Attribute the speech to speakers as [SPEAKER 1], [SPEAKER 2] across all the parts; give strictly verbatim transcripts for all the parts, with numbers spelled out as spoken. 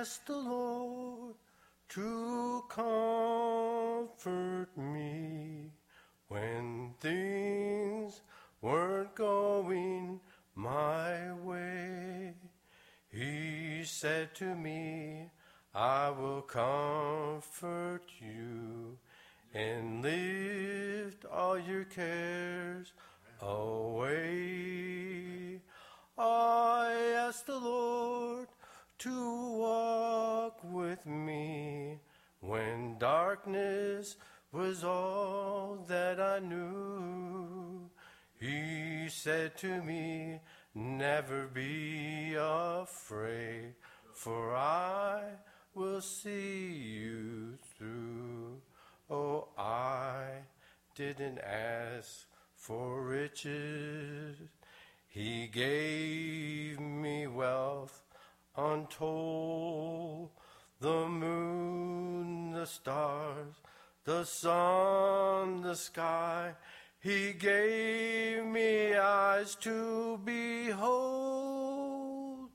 [SPEAKER 1] asked the Lord to comfort me when things weren't going my way. He said to me, I will comfort you and lift all your cares away. I asked the Lord to walk with me when darkness was all that I knew. He said to me, never be afraid, for I will see you through. Oh, I didn't ask for riches. He gave me wealth untold. The moon, the stars, the sun, the sky. He gave me eyes to behold.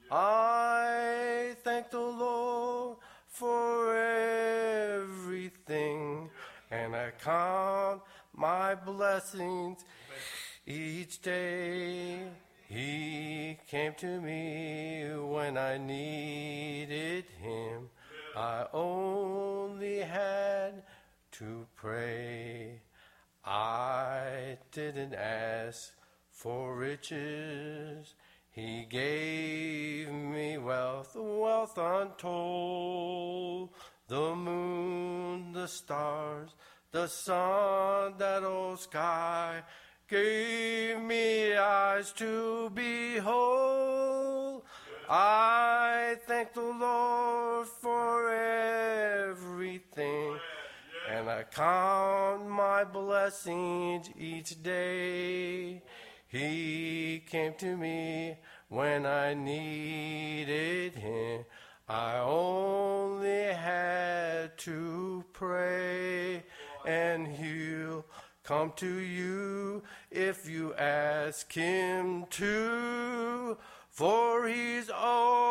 [SPEAKER 1] I thank the Lord for everything, and I count my blessings each day. He came to me when I needed him. I only had to pray. I didn't ask for riches. He gave me wealth, wealth untold. The moon, the stars, the sun, that old sky, gave me eyes to behold. I thank the Lord for everything, and I count my blessings each day. He came to me when I needed him. I only had to pray, and he'll come to you if you ask him to, for he's all